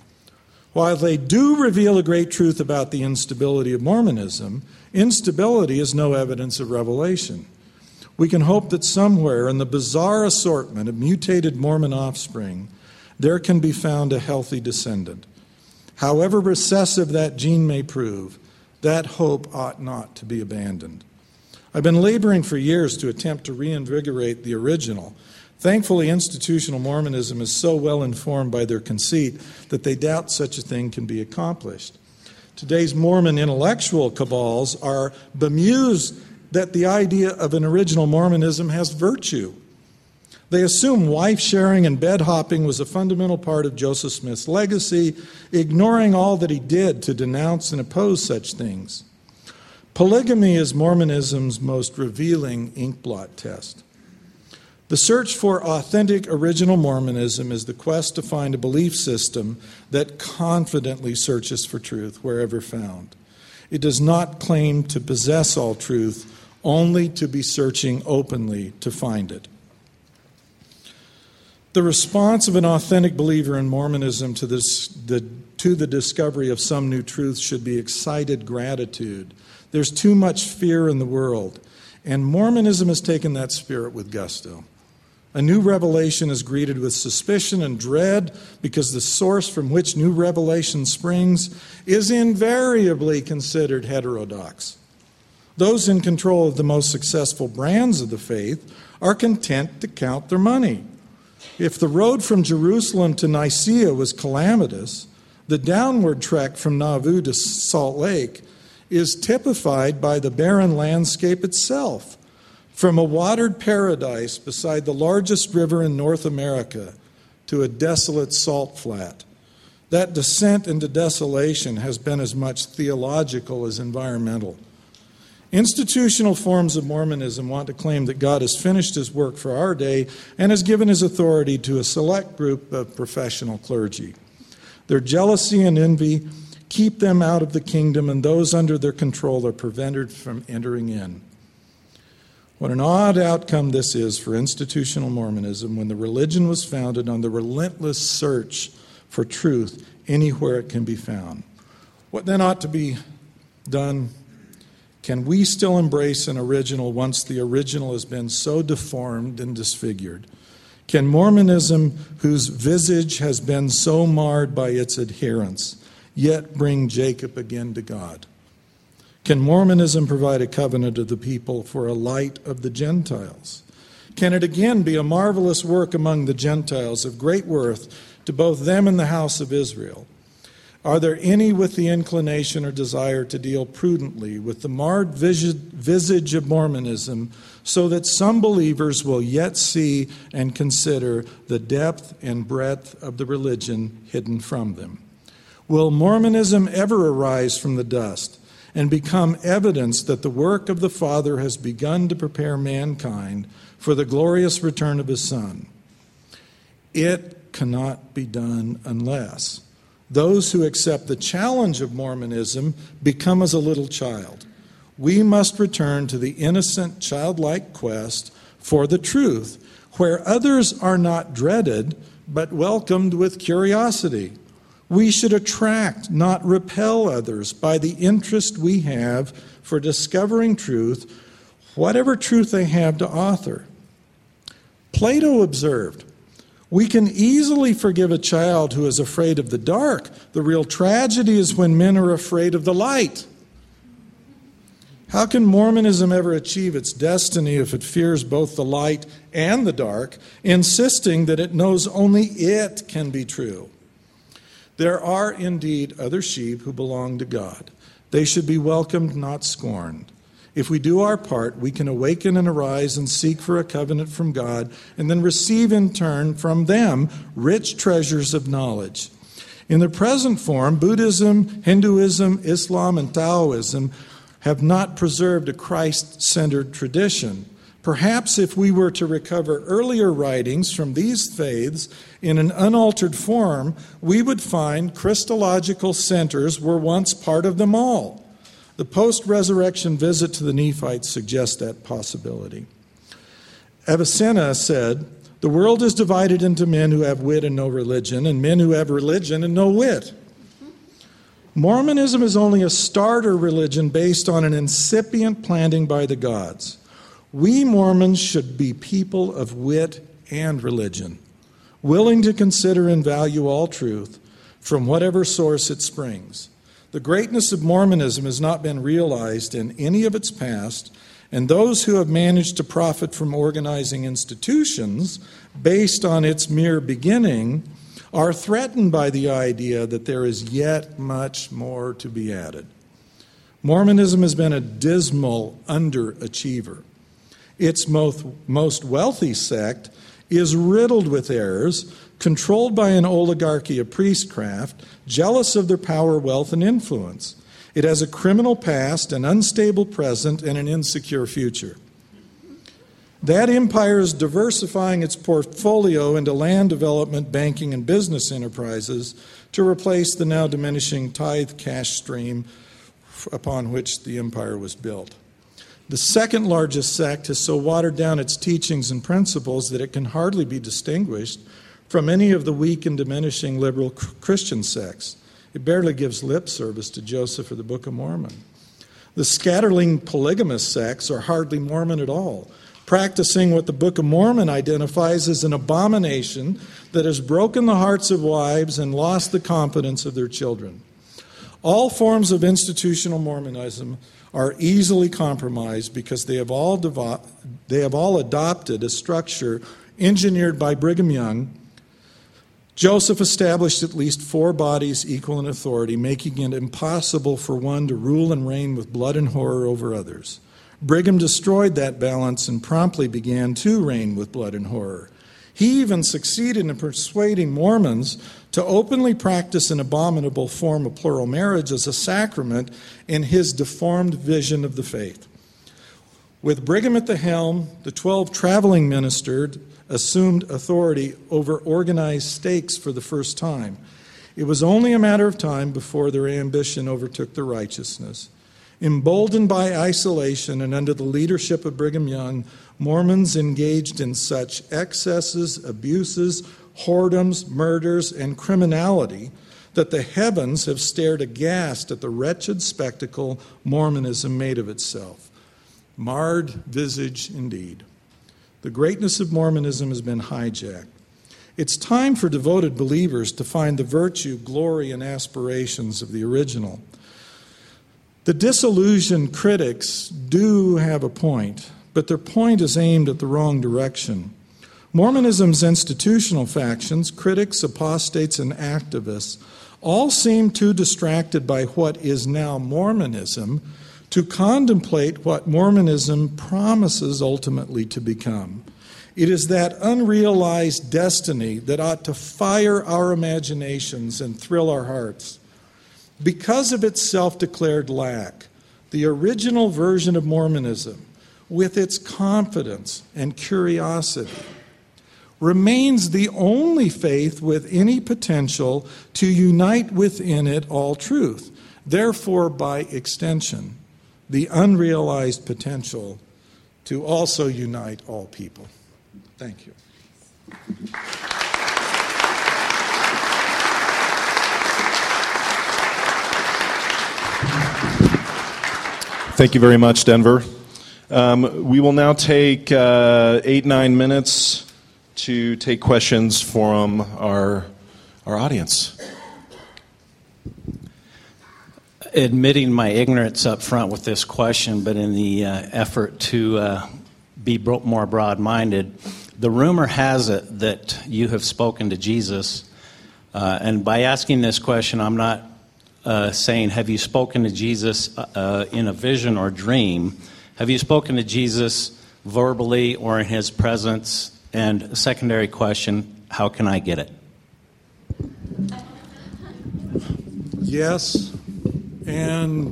While they do reveal a great truth about the instability of Mormonism, instability is no evidence of revelation. We can hope that somewhere in the bizarre assortment of mutated Mormon offspring, there can be found a healthy descendant. However recessive that gene may prove, that hope ought not to be abandoned. I've been laboring for years to attempt to reinvigorate the original. Thankfully, institutional Mormonism is so well informed by their conceit that they doubt such a thing can be accomplished. Today's Mormon intellectual cabals are bemused that the idea of an original Mormonism has virtue. They assume wife-sharing and bed-hopping was a fundamental part of Joseph Smith's legacy, ignoring all that he did to denounce and oppose such things. Polygamy is Mormonism's most revealing inkblot test. The search for authentic original Mormonism is the quest to find a belief system that confidently searches for truth wherever found. It does not claim to possess all truth, only to be searching openly to find it. The response of an authentic believer in Mormonism to the discovery of some new truth should be excited gratitude. There's too much fear in the world, and Mormonism has taken that spirit with gusto. A new revelation is greeted with suspicion and dread because the source from which new revelation springs is invariably considered heterodox. Those in control of the most successful brands of the faith are content to count their money. If the road from Jerusalem to Nicaea was calamitous, the downward trek from Nauvoo to Salt Lake is typified by the barren landscape itself. From a watered paradise beside the largest river in North America to a desolate salt flat. That descent into desolation has been as much theological as environmental. Institutional forms of Mormonism want to claim that God has finished his work for our day and has given his authority to a select group of professional clergy. Their jealousy and envy keep them out of the kingdom, and those under their control are prevented from entering in. What an odd outcome this is for institutional Mormonism when the religion was founded on the relentless search for truth anywhere it can be found. What then ought to be done? Can we still embrace an original once the original has been so deformed and disfigured? Can Mormonism, whose visage has been so marred by its adherents, yet bring Jacob again to God? Can Mormonism provide a covenant of the people for a light of the Gentiles? Can it again be a marvelous work among the Gentiles of great worth to both them and the house of Israel? Are there any with the inclination or desire to deal prudently with the marred visage of Mormonism so that some believers will yet see and consider the depth and breadth of the religion hidden from them? Will Mormonism ever arise from the dust and become evidence that the work of the Father has begun to prepare mankind for the glorious return of His Son? It cannot be done unless those who accept the challenge of Mormonism become as a little child. We must return to the innocent, childlike quest for the truth, where others are not dreaded, but welcomed with curiosity. We should attract, not repel others by the interest we have for discovering truth, whatever truth they have to offer. Plato observed, "We can easily forgive a child who is afraid of the dark. The real tragedy is when men are afraid of the light." How can Mormonism ever achieve its destiny if it fears both the light and the dark, insisting that it knows only it can be true? There are indeed other sheep who belong to God. They should be welcomed, not scorned. If we do our part, we can awaken and arise and seek for a covenant from God, and then receive in turn from them rich treasures of knowledge. In their present form, Buddhism, Hinduism, Islam, and Taoism have not preserved a Christ-centered tradition. Perhaps if we were to recover earlier writings from these faiths in an unaltered form, we would find Christological centers were once part of them all. The post-resurrection visit to the Nephites suggests that possibility. Avicenna said, "The world is divided into men who have wit and no religion, and men who have religion and no wit." Mormonism is only a starter religion based on an incipient planting by the gods. We Mormons should be people of wit and religion, willing to consider and value all truth from whatever source it springs. The greatness of Mormonism has not been realized in any of its past, and those who have managed to profit from organizing institutions based on its mere beginning are threatened by the idea that there is yet much more to be added. Mormonism has been a dismal underachiever. Its most wealthy sect is riddled with errors, controlled by an oligarchy of priestcraft, jealous of their power, wealth, and influence. It has a criminal past, an unstable present, and an insecure future. That empire is diversifying its portfolio into land development, banking, and business enterprises to replace the now diminishing tithe cash stream upon which the empire was built. The second largest sect has so watered down its teachings and principles that it can hardly be distinguished from any of the weak and diminishing liberal Christian sects. It barely gives lip service to Joseph or the Book of Mormon. The scatterling polygamous sects are hardly Mormon at all, practicing what the Book of Mormon identifies as an abomination that has broken the hearts of wives and lost the confidence of their children. All forms of institutional Mormonism are easily compromised because they have all adopted a structure engineered by Brigham Young. Joseph established at least 4 bodies equal in authority, making it impossible for one to rule and reign with blood and horror over others. Brigham destroyed that balance and promptly began to reign with blood and horror. He even succeeded in persuading Mormons to openly practice an abominable form of plural marriage as a sacrament in his deformed vision of the faith. With Brigham at the helm, the 12 traveling ministers assumed authority over organized stakes for the first time. It was only a matter of time before their ambition overtook their righteousness. Emboldened by isolation and under the leadership of Brigham Young, Mormons engaged in such excesses, abuses, whoredoms, murders, and criminality, that the heavens have stared aghast at the wretched spectacle Mormonism made of itself. Marred visage indeed. The greatness of Mormonism has been hijacked. It's time for devoted believers to find the virtue, glory, and aspirations of the original. The disillusioned critics do have a point, but their point is aimed at the wrong direction. Mormonism's institutional factions, critics, apostates, and activists, all seem too distracted by what is now Mormonism to contemplate what Mormonism promises ultimately to become. It is that unrealized destiny that ought to fire our imaginations and thrill our hearts. Because of its self-declared lack, the original version of Mormonism, with its confidence and curiosity, remains the only faith with any potential to unite within it all truth. Therefore, by extension, the unrealized potential to also unite all people. Thank you. Thank you very much, Denver. We will now take 8-9 minutes to take questions from our audience. Admitting my ignorance up front with this question, but in the effort to be more broad-minded, the rumor has it that you have spoken to Jesus. And by asking this question, I'm not saying, have you spoken to Jesus in a vision or dream? Have you spoken to Jesus verbally or in his presence? And a secondary question, how can I get it? Yes, and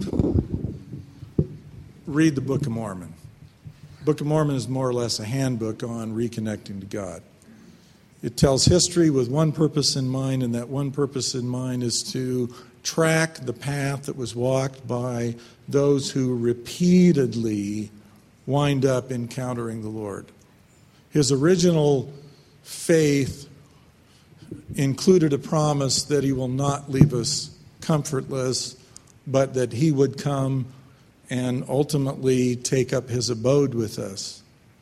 read the Book of Mormon. Book of Mormon is more or less a handbook on reconnecting to God. It tells history with one purpose in mind, and that one purpose in mind is to track the path that was walked by those who repeatedly wind up encountering the Lord. His original faith included a promise that he will not leave us comfortless, but that he would come and ultimately take up his abode with us.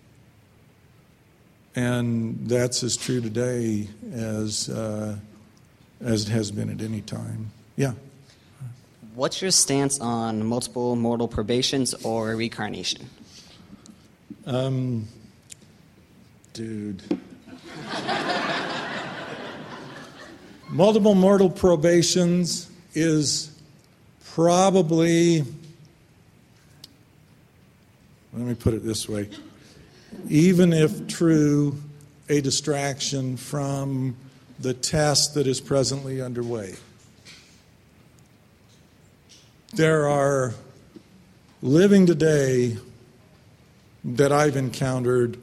And that's as true today as it has been at any time. Yeah. What's your stance on multiple mortal probations or reincarnation? Dude. Multiple mortal probations is probably, let me put it this way, even if true, a distraction from the test that is presently underway. There are living today that I've encountered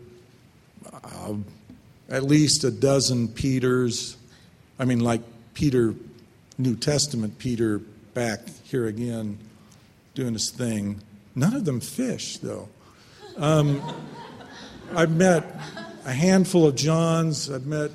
at least a dozen Peters. I mean, like Peter, New Testament Peter, back here again doing his thing. None of them fish, though. I've met a handful of Johns. I've met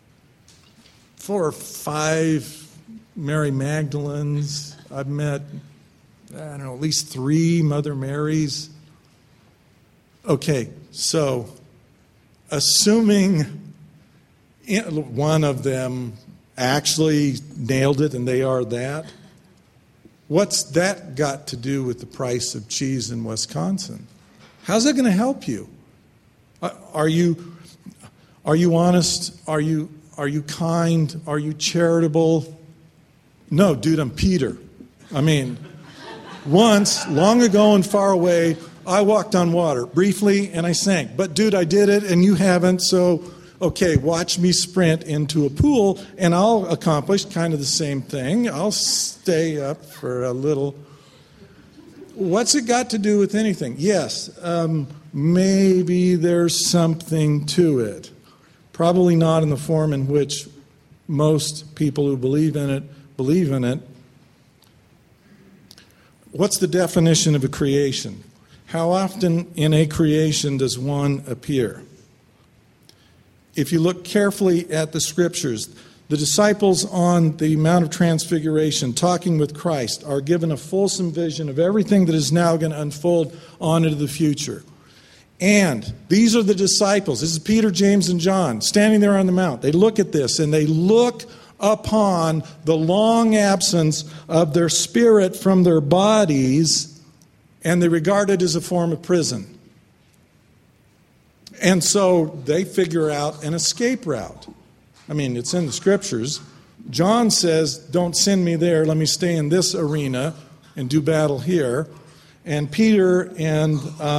4 or 5 Mary Magdalens. I've met, at least 3 Mother Marys. Okay, so assuming one of them actually nailed it and they are that, what's that got to do with the price of cheese in Wisconsin? How's that going to help you? Are you honest? Are you kind? Are you charitable? No, dude, I'm Peter. I mean, once, long ago and far away, I walked on water briefly and I sank. But dude, I did it and you haven't, so okay, watch me sprint into a pool and I'll accomplish kind of the same thing. I'll stay up for a little. What's it got to do with anything? Yes, maybe there's something to it. Probably not in the form in which most people who believe in it. What's the definition of a creation? How often in a creation does one appear? if you look carefully at the Scriptures, the disciples on the Mount of Transfiguration, talking with Christ, are given a fulsome vision of everything that is now going to unfold on into the future. And these are the disciples. This is Peter, James, and John standing there on the mount. They look at this and they look upon the long absence of their spirit from their bodies, and they regard it as a form of prison. And so they figure out an escape route. I mean, it's in the Scriptures. John says, don't send me there. Let me stay in this arena and do battle here. And Peter and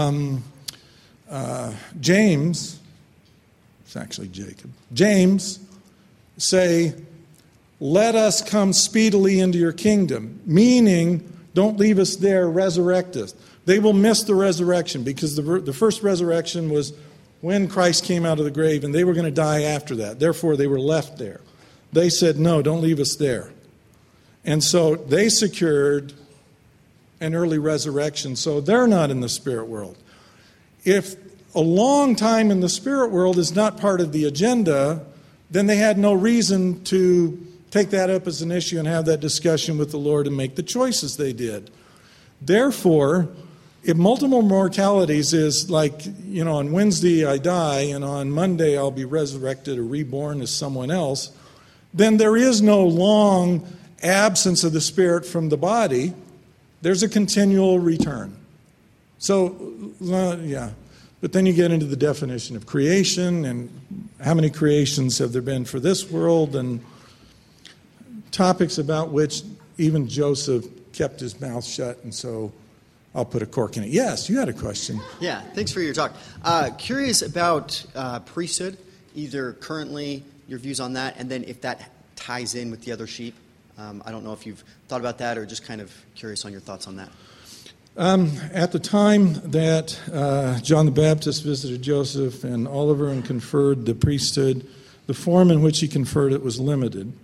James, it's actually Jacob, James say, let us come speedily into your kingdom, meaning don't leave us there, resurrect us. They will miss the resurrection because the first resurrection was when Christ came out of the grave, and they were going to die after that. Therefore, they were left there. They said, no, don't leave us there. And so they secured an early resurrection, so they're not in the spirit world. If a long time in the spirit world is not part of the agenda, then they had no reason to take that up as an issue and have that discussion with the Lord and make the choices they did. Therefore, if multiple mortalities is like, on Wednesday I die and on Monday I'll be resurrected or reborn as someone else, then there is no long absence of the spirit from the body. There's a continual return. So, yeah. But then you get into the definition of creation and how many creations have there been for this world, and topics about which even Joseph kept his mouth shut, and so I'll put a cork in it. Yes, you had a question. Yeah, thanks for your talk. Curious about priesthood, either currently, your views on that, and then if that ties in with the other sheep. I don't know if you've thought about that or just kind of curious on your thoughts on that. At the time that John the Baptist visited Joseph and Oliver and conferred the priesthood, the form in which he conferred it was limited,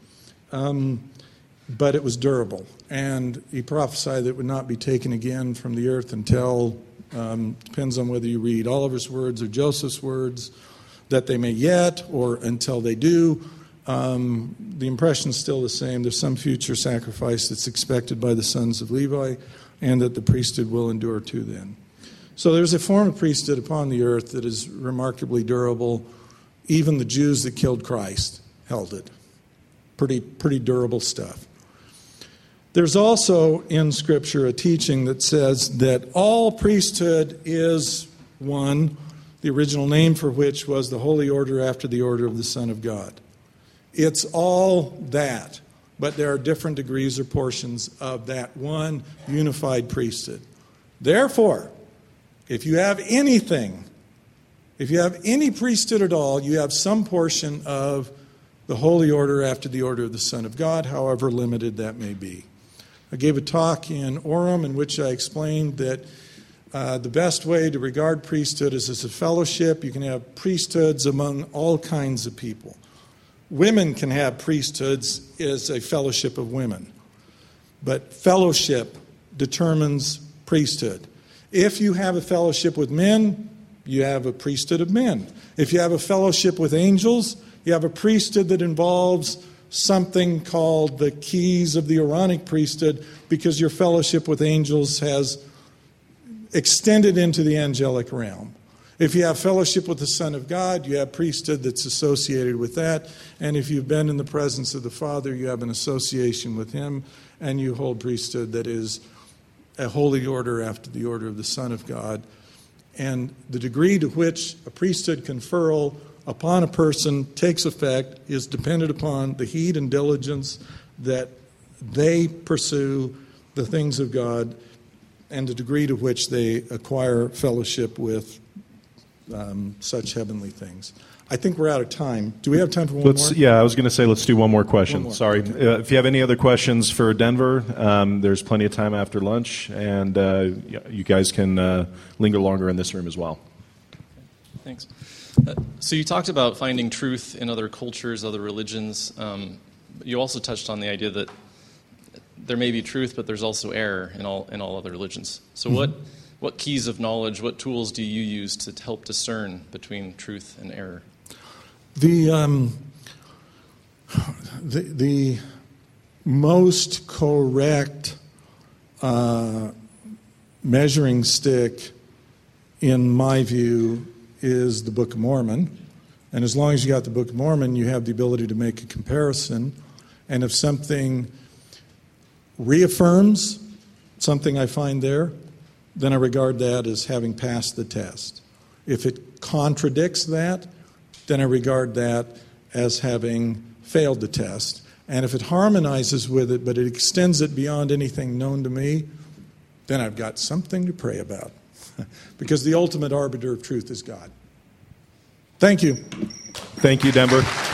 but it was durable. And he prophesied that it would not be taken again from the earth until, depends on whether you read Oliver's words or Joseph's words, that they may yet or until they do. The impression is still the same. There's some future sacrifice that's expected by the sons of Levi, and that the priesthood will endure to then. So there's a form of priesthood upon the earth that is remarkably durable. Even the Jews that killed Christ held it. Pretty durable stuff. There's also in Scripture a teaching that says that all priesthood is one, the original name for which was the Holy Order after the order of the Son of God. It's all that, but there are different degrees or portions of that one unified priesthood. Therefore, if you have any priesthood at all, you have some portion of the Holy Order after the order of the Son of God, however limited that may be. I gave a talk in Orem in which I explained that the best way to regard priesthood is as a fellowship. You can have priesthoods among all kinds of people. Women can have priesthoods as a fellowship of women. But fellowship determines priesthood. If you have a fellowship with men, you have a priesthood of men. If you have a fellowship with angels, you have a priesthood that involves something called the keys of the Aaronic priesthood, because your fellowship with angels has extended into the angelic realm. If you have fellowship with the Son of God, you have priesthood that's associated with that. And if you've been in the presence of the Father, you have an association with Him, and you hold priesthood that is a holy order after the order of the Son of God. And the degree to which a priesthood conferral upon a person takes effect is dependent upon the heed and diligence that they pursue the things of God and the degree to which they acquire fellowship with such heavenly things. I think we're out of time. Do we have time for one more? Yeah, I was going to say let's do one more question. One more. Sorry. Okay. If you have any other questions for Denver, there's plenty of time after lunch, and you guys can linger longer in this room as well. Thanks. So you talked about finding truth in other cultures, other religions. You also touched on the idea that there may be truth, but there's also error in all other religions. So what keys of knowledge, what tools do you use to help discern between truth and error? The most correct measuring stick, in my view, is the Book of Mormon. And as long as you got the Book of Mormon, you have the ability to make a comparison. And if something reaffirms something I find there, then I regard that as having passed the test. If it contradicts that, then I regard that as having failed the test. And if it harmonizes with it, but it extends it beyond anything known to me, then I've got something to pray about. Because the ultimate arbiter of truth is God. Thank you. Thank you, Denver.